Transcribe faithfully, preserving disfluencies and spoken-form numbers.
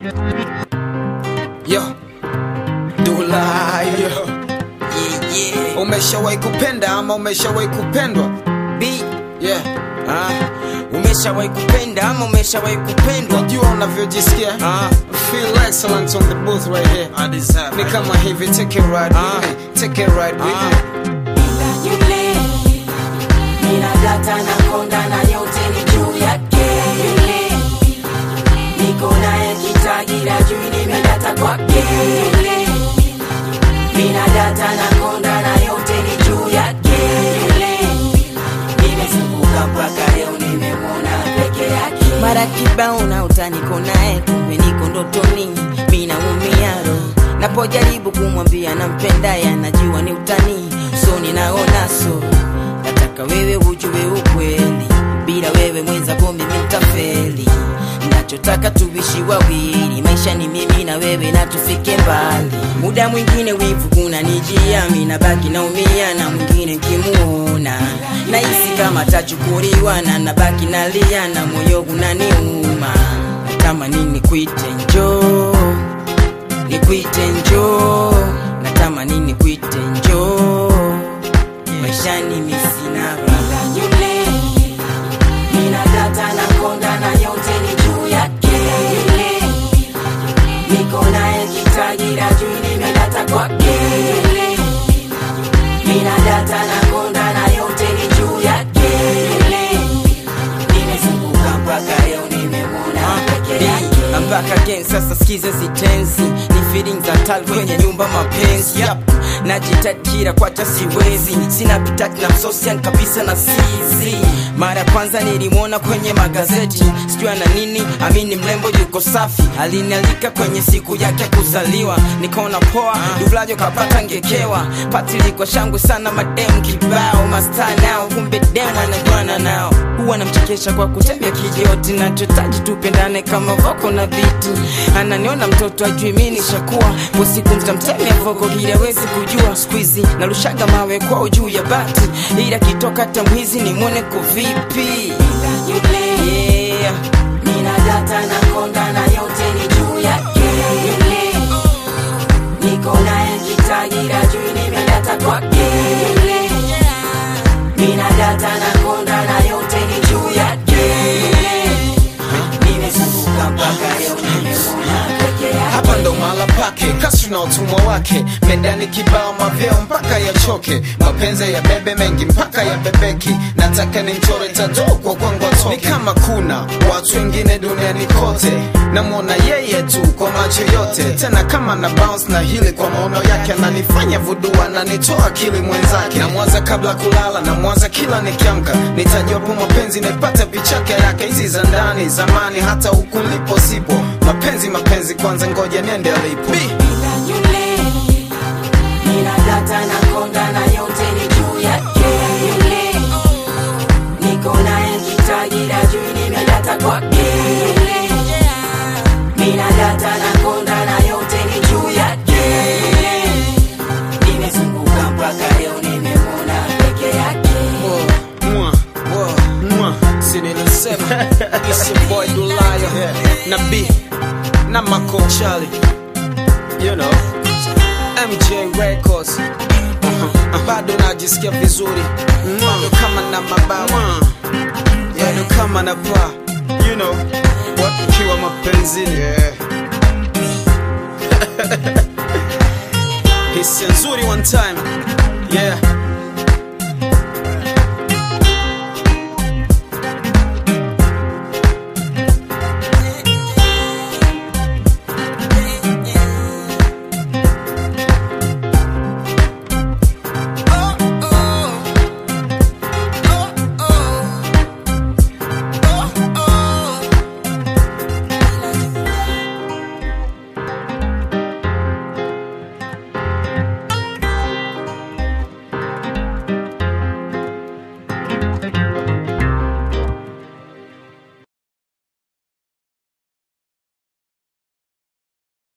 Yo, Dulai yo. Yeah, yeah. Umeshawahi kupenda ama umeshawahi kupendwa? B, yeah. ah, umeshawahi kupenda ama umeshawahi kupendwa? Unajua unavyojisikia? Ah, feel excellent on the booth right here. I deserve. Ni kama hivi, take it right Ah. with me. Take it right with Ah. me. Yule nina data na konda na yote ni juu yake. Yule niko naye kitagira juu nimedata kwake. Yule nina data na konda na yote ni juu yake. Yule nimezunguka mpaka leo nimemwona peke yake. Mara kibao na utani konae, kumbe niko ndotoni, mimi naumia roho. Napojaribu kumwambia nampendaye anajua ni utani, so ninaona so. Nataka wewe ujue ukweli, bila wewe mwenzako mimi nitafeli. Nachotaka tuishi wawili, maisha ni mimi na wewe na tufike mbali. Muda mwingine wivu kuna nijia, mimi nabaki naumia na mwingine nikimuona nahisi kama tachukuliwa na nabaki nalia na moyo unaniuma. Natamani nikuite njoo, nikuite njoo, natamani nikuite njoo, maishani mimi sina raha. Yule nina data na konda na yote ni juu yake. Yule niko naye kitagira juu nimedata kwake. Yule nina data na konda na yote ni juu yake. Yule nimezunguka mpaka leo nimemwona peke yake. I'm back again, sasa skiza zitenzi, ni feelings za tal kwenye nyumba mapenzi. Yep. Najitajira kwa siwezi, sina pitati na msosian kabisa na sizi. Mara kwanza nilimwona kwenye magazeti, sijua na nini, amini mlembo yuko safi. Alinialika kwenye siku yake kuzaliwa, nikaona poa, duvlajo kapata ngekewa. Patili kwa shangwe sana mademu kibao, mastaa nao, kumbe demu anajuana nao. Huwa namchekesha kwa kutembea kijioti, na tutaji tupendane kama voko na biti. Ananiona mtoto ajui mimi nishakuwa, kwa siku nitamtemea voko ili hawezi kujua. Squeezy narushaga mawe kwa juu ya bati, ila kitoka tamwizi ni mwone ko vipi. Yule Yeah, nina data na konda na yote ni juu yake. Yule niko naye kitagira juu nimedata kwake. Yule nina data na konda na yote ni juu yake. Yule nimezunguka mpaka leo nimemwona peke yake. Hapa ndo mahala pake, kasri na utumwa wake. Medani kibao mavyeo mpaka yachoke, mapenzi ya bebe mengi mpaka ya bebeki. Nataka ni mchore tatu kwa kwangu atoke. Ni kama kuna watu wengine duniani kote, namwona yeye tu kwa macho yote. Tena kama na bounce na hili kwa maono yake, ananifanya vudu, ananitoa akili mwenzake. Namwaza kabla kulala, namwaza kila nikiamka, nitajopo mapenzi nipate pichake yake. Hizi za ndani zamani hata huku lipo sipo, mapenzi mapenzi kwanza ngoja niende alipo. Yule nina data na konda na yote ni juu yake. Yule niko naye kitagira juu nimedata kwake. Yule nina data na konda na yote ni juu yake. Yule nimezunguka mpaka leo nimemwona peke yake. Mwah, mwah, mwah. Si nilisema it's your boy Dulaya na B na Mako Charlie, you know, M J Records. uh-huh. Bado najisikia vizuri, bado kama na mabawa, bado kama na pa, you know what, ukiwa mapenzini, yeah. Hisi nzuri one time, yeah.